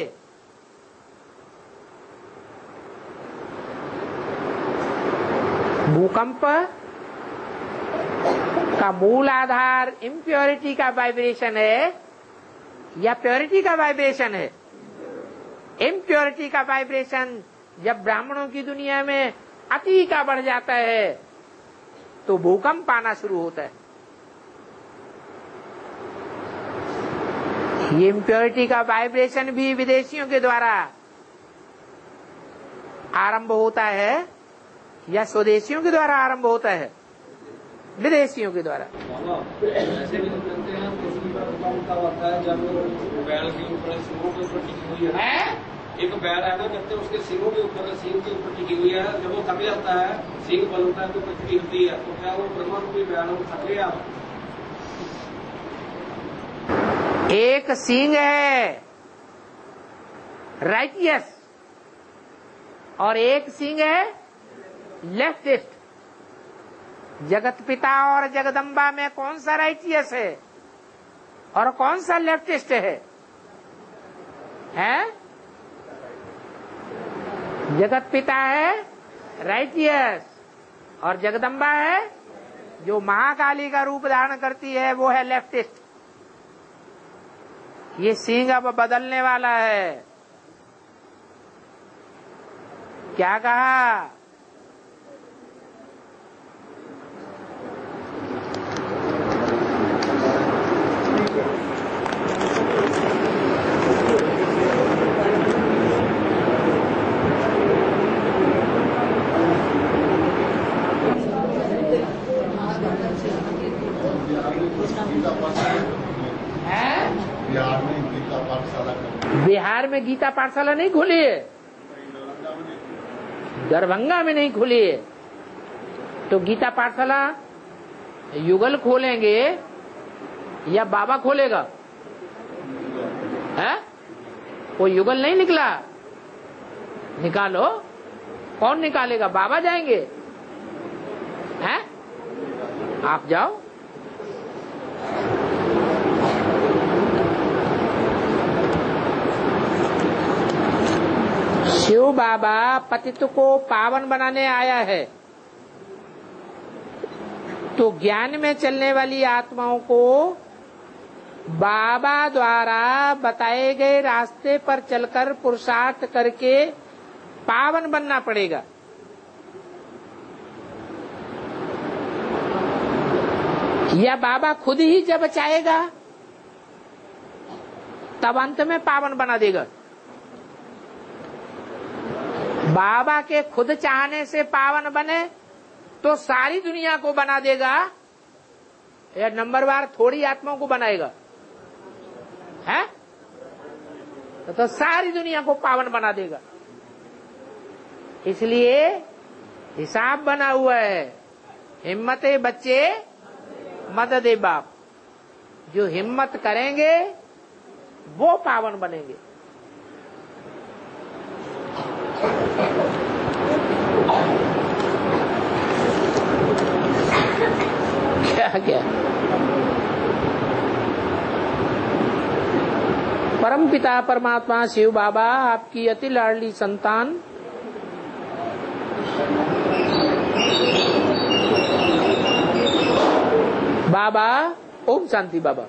भूकंप का मूल आधार इम्प्योरिटी का वाइब्रेशन है या प्योरिटी का वाइब्रेशन है? इम्प्योरिटी का वाइब्रेशन जब ब्राह्मणों की दुनिया में अति का बढ़ जाता है तो भूकंप आना शुरू होता है। ये इम्प्योरिटी का वाइब्रेशन भी विदेशियों के द्वारा आरंभ होता है या स्वदेशियों के द्वारा आरंभ होता है? विदेशियों के द्वारा।
ऐसे भी कहते हैं किसी का भूकंप तब आता है जब बैल के ऊपर सिंगों के ऊपर टिकी हुई है। एक बैल है ना, कहते हैं उसके सिंगों के ऊपर टिकी हुई है। जब वो थक जाता है, सिंग बल होता है तो पृथ्वी हिलती है। तो क्या वो ब्रह्मा रूपी बैल थक गया?
एक सींग है राइटियस और एक सींग है लेफ्टिस्ट। जगत पिता और जगदम्बा में कौन सा राइटियस है और कौन सा लेफ्टिस्ट है? जगत पिता है राइटियस और जगदम्बा है जो महाकाली का रूप धारण करती है, वो है लेफ्टिस्ट। ये सींग अब बदलने वाला है। क्या कहा? बिहार में गीता पाठशाला नहीं खुली है, दरभंगा में नहीं खुली है। तो गीता पाठशाला युगल खोलेंगे या बाबा खोलेगा? है? कोई युगल नहीं निकला, निकालो। कौन निकालेगा? बाबा जाएंगे? हैं? आप जाओ। शिव बाबा पतित को पावन बनाने आया है, तो ज्ञान में चलने वाली आत्माओं को बाबा द्वारा बताए गए रास्ते पर चलकर पुरुषार्थ करके पावन बनना पड़ेगा। या बाबा खुद ही जब चाहेगा तब अंत में पावन बना देगा? बाबा के खुद चाहने से पावन बने तो सारी दुनिया को बना देगा या नंबरवार थोड़ी आत्माओं को बनाएगा? है? तो सारी दुनिया को पावन बना देगा। इसलिए हिसाब बना हुआ है, हिम्मते बच्चे मददे बाप। जो हिम्मत करेंगे वो पावन बनेंगे। क्या परम पिता परमात्मा शिव बाबा आपकी अति लाडली संतान बाबा। ओम शांति बाबा।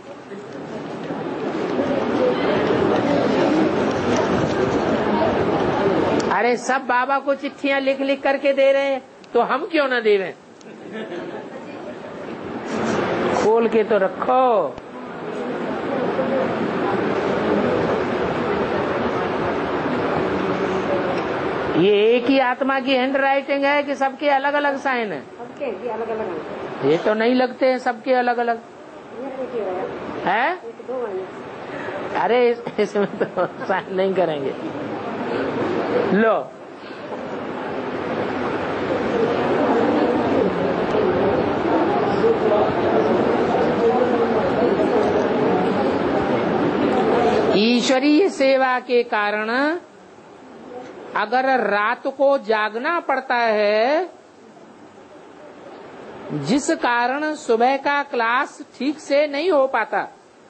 अरे सब बाबा को चिट्ठियां लिख लिख करके दे रहे हैं, तो हम क्यों ना दे रहे? खोल के तो रखो। ये एक ही आत्मा की हैंड राइटिंग है कि सबके अलग अलग साइन है?
सबके अलग अलग।
ये तो नहीं लगते हैं सबके अलग अलग है। अरे इसमें तो साइन नहीं करेंगे। लो ईश्वरीय सेवा के कारण अगर रात को जागना पड़ता है, जिस कारण सुबह का क्लास ठीक से नहीं हो पाता,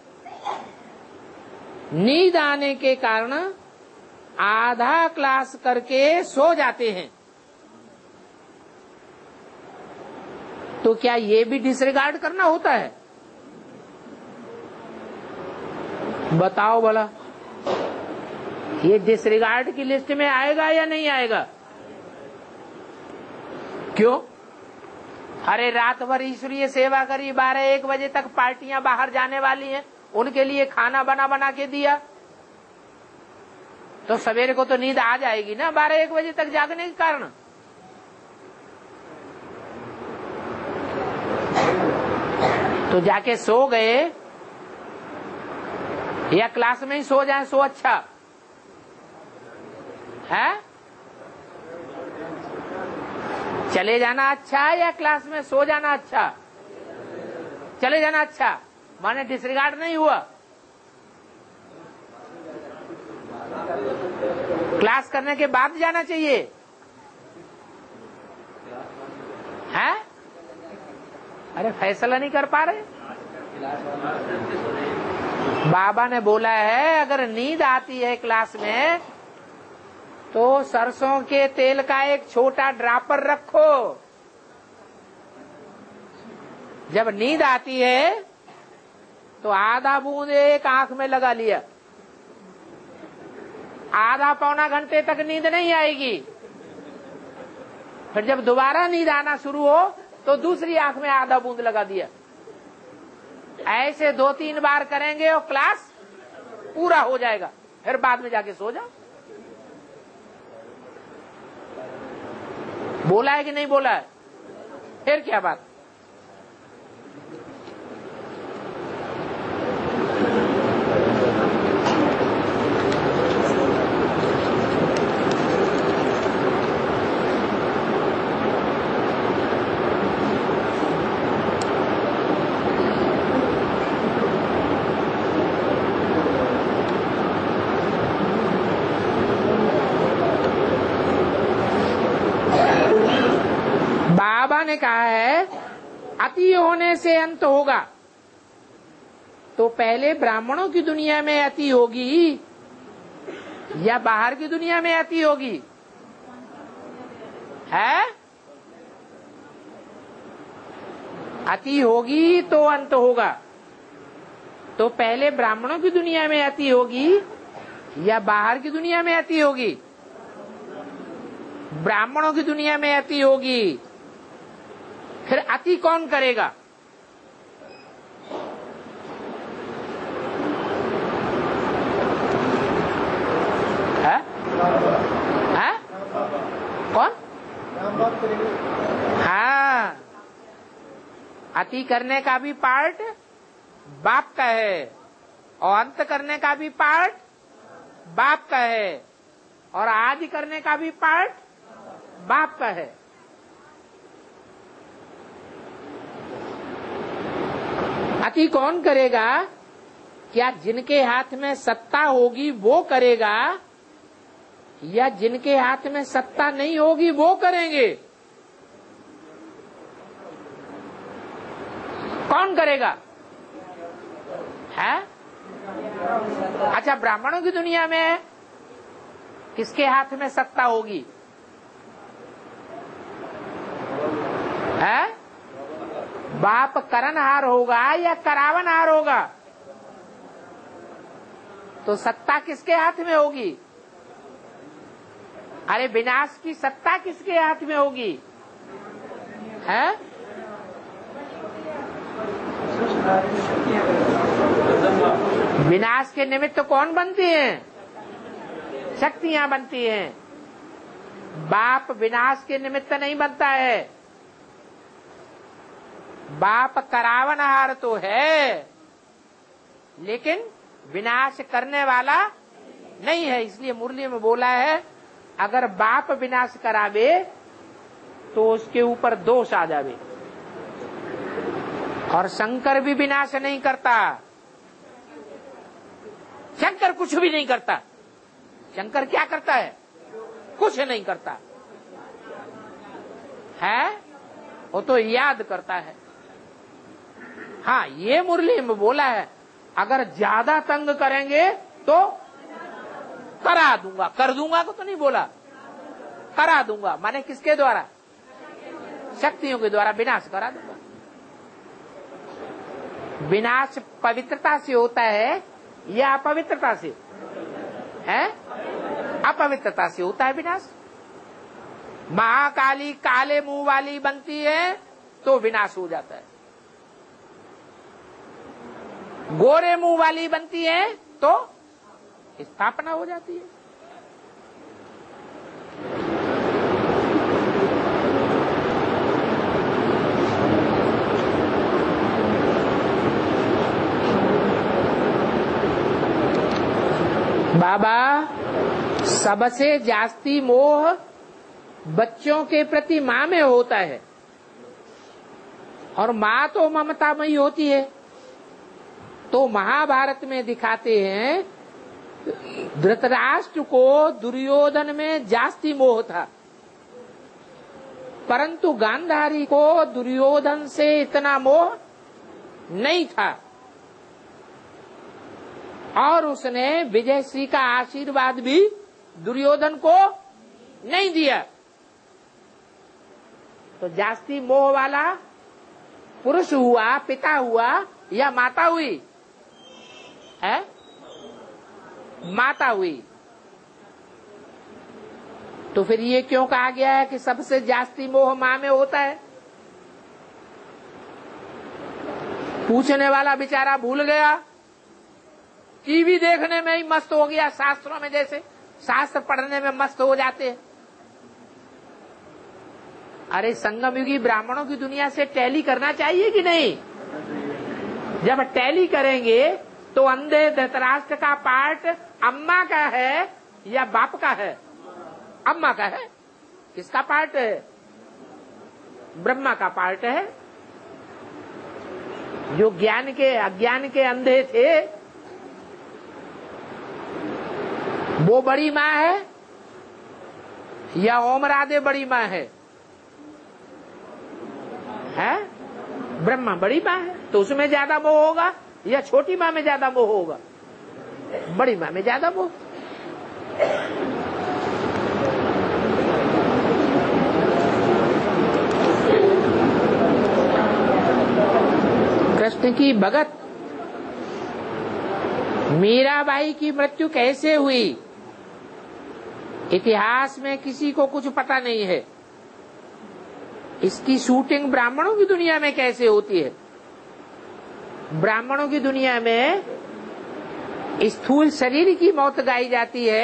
नींद आने के कारण आधा क्लास करके सो जाते हैं, तो क्या ये भी डिसरिगार्ड करना होता है? बताओ भला, ये डिसरिगार्ड की लिस्ट में आएगा या नहीं आएगा? क्यों? अरे रात भर ईश्वरीय सेवा करी, 12-1 बजे तक पार्टियां बाहर जाने वाली हैं, उनके लिए खाना बना बना के दिया, तो सवेरे को तो नींद आ जाएगी ना 12-1 बजे तक जागने के कारण। तो जाके सो गए या क्लास में ही सो जाए, सो अच्छा है? चले जाना अच्छा है या क्लास में सो जाना अच्छा? चले जाना अच्छा, माने डिसरिगार्ड नहीं हुआ। क्लास करने के बाद जाना चाहिए है? अरे फैसला नहीं कर पा रहे। बाबा ने बोला है अगर नींद आती है क्लास में तो सरसों के तेल का एक छोटा ड्रॉपर रखो। जब नींद आती है तो आधा बूंद एक आंख में लगा लिया, आधा पौना घंटे तक नींद नहीं आएगी। फिर जब दोबारा नींद आना शुरू हो तो दूसरी आंख में आधा बूंद लगा दिया। ऐसे 2-3 बार करेंगे और क्लास पूरा हो जाएगा, फिर बाद में जाके सो जाओ। बोला है कि नहीं बोला है? फिर क्या बात? बाबा ने कहा है अति होने से अंत होगा। तो पहले ब्राह्मणों की दुनिया में अति होगी या बाहर की दुनिया में अति होगी? है? अति होगी तो अंत होगा। तो पहले ब्राह्मणों की दुनिया में अति होगी या बाहर की दुनिया में अति होगी? ब्राह्मणों की दुनिया में अति होगी। फिर अति कौन करेगा? है? है? कौन? हाँ, अति करने का भी पार्ट बाप का है और अंत करने का भी पार्ट बाप का है और आदि करने का भी पार्ट बाप का है। जाति कौन करेगा? क्या जिनके हाथ में सत्ता होगी वो करेगा, या जिनके हाथ में सत्ता नहीं होगी वो करेंगे? कौन करेगा? है? अच्छा, ब्राह्मणों की दुनिया में किसके हाथ में सत्ता होगी? है? बाप करनहार होगा या करावनहार होगा? तो सत्ता किसके हाथ में होगी? अरे विनाश की सत्ता किसके हाथ में होगी? है? विनाश के निमित्त कौन बनती हैं? शक्तियां बनती हैं। बाप विनाश के निमित्त नहीं बनता है। बाप करावनहार तो है, लेकिन विनाश करने वाला नहीं है। इसलिए मुरली में बोला है, अगर बाप विनाश करावे तो उसके ऊपर दोष आ जावे। और शंकर भी विनाश नहीं करता। शंकर कुछ भी नहीं करता। शंकर क्या करता है? कुछ नहीं करता है, वो तो याद करता है। हाँ, ये मुरली में बोला है, अगर ज्यादा तंग करेंगे तो करा दूंगा। कर दूंगा को तो नहीं बोला, करा दूंगा। माने किसके द्वारा? शक्तियों के द्वारा विनाश करा दूंगा। विनाश पवित्रता से होता है या अपवित्रता से? है? अपवित्रता से होता है विनाश। महाकाली काले मुंह वाली बनती है तो विनाश हो जाता है। गोरे मुंह वाली बनती है तो स्थापना हो जाती है। बाबा, सबसे जास्ती मोह बच्चों के प्रति माँ में होता है, और माँ तो ममतामयी होती है। तो महाभारत में दिखाते हैं, धृतराष्ट्र को दुर्योधन में जास्ती मोह था, परंतु गांधारी को दुर्योधन से इतना मोह नहीं था, और उसने विजयश्री का आशीर्वाद भी दुर्योधन को नहीं दिया। तो जास्ती मोह वाला पुरुष हुआ, पिता हुआ या माता हुई? है? माता हुई। तो फिर ये क्यों कहा गया है कि सबसे जास्ती मोह माँ में होता है? पूछने वाला बेचारा भूल गया, टीवी देखने में ही मस्त हो गया। शास्त्रों में जैसे शास्त्र पढ़ने में मस्त हो जाते हैं। अरे संगम युगी ब्राह्मणों की दुनिया से टैली करना चाहिए कि नहीं? जब टैली करेंगे तो अंधे धृतराष्ट्र का पार्ट अम्मा का है या बाप का है? अम्मा का है। किसका पार्ट है? ब्रह्मा का पार्ट है। जो ज्ञान के अज्ञान के अंधे थे वो बड़ी माँ है या ओम राधे बड़ी माँ है? है? ब्रह्मा बड़ी माँ है, तो उसमें ज्यादा मोह होगा या छोटी माँ में ज्यादा मोह होगा? बड़ी माँ में ज्यादा मोह। कृष्ण की भगत मीराबाई की मृत्यु कैसे हुई? इतिहास में किसी को कुछ पता नहीं है। इसकी शूटिंग ब्राह्मणों की दुनिया में कैसे होती है? ब्राह्मणों की दुनिया में स्थूल शरीर की मौत गाई जाती है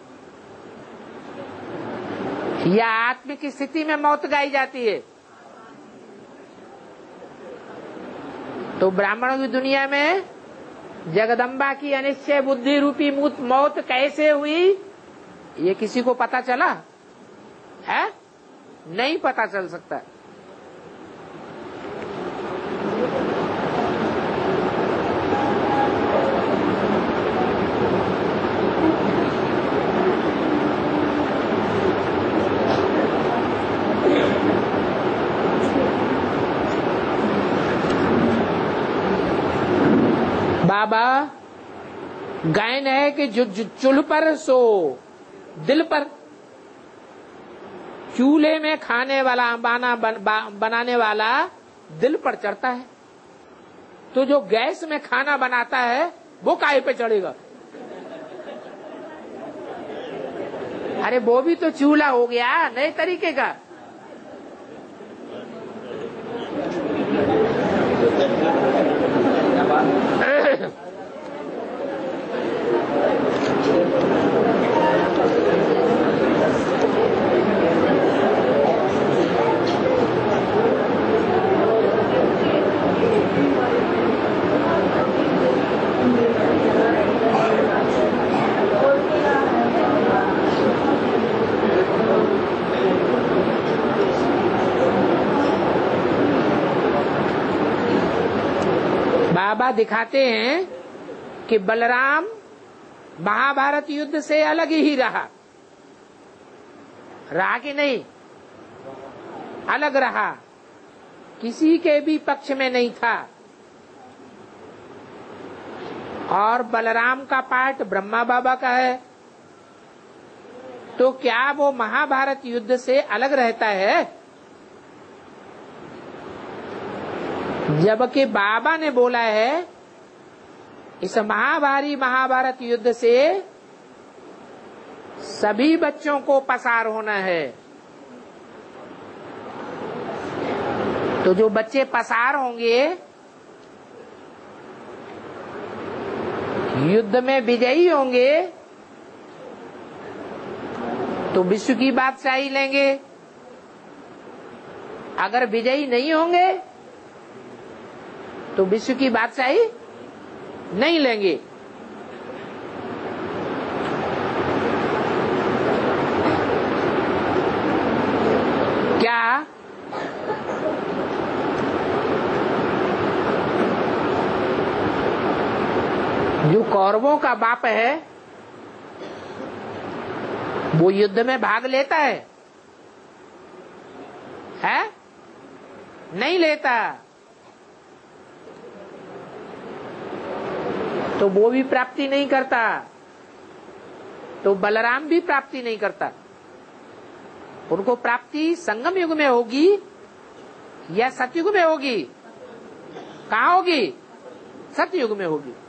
या आत्मिक स्थिति में मौत गाई जाती है? तो ब्राह्मणों की दुनिया में जगदम्बा की अनिश्चय बुद्धि रूपी मौत कैसे हुई, ये किसी को पता चला है? नहीं पता चल सकता। बाबा गायन है कि जो चूल्ह पर सो दिल पर, चूल्हे में खाने वाला बनाने वाला दिल पर चढ़ता है, तो जो गैस में खाना बनाता है वो काहे पे चढ़ेगा? अरे वो भी तो चूल्हा हो गया नए तरीके का। बाबा दिखाते हैं कि बलराम महाभारत युद्ध से अलग ही रहा कि नहीं? अलग रहा, किसी के भी पक्ष में नहीं था। और बलराम का पाठ ब्रह्मा बाबा का है, तो क्या वो महाभारत युद्ध से अलग रहता है? जबकि बाबा ने बोला है इस महाभारत युद्ध से सभी बच्चों को पसार होना है। तो जो बच्चे पसार होंगे, युद्ध में विजयी होंगे, तो विश्व की बादशाही लेंगे। अगर विजयी नहीं होंगे तो विश्व की बादशाही नहीं लेंगे। क्या जो कौरवों का बाप है वो युद्ध में भाग लेता है? नहीं लेता। तो वो भी प्राप्ति नहीं करता, तो बलराम भी प्राप्ति नहीं करता। उनको प्राप्ति संगम युग में होगी या सतयुग में होगी? कहाँ होगी? सतयुग में होगी।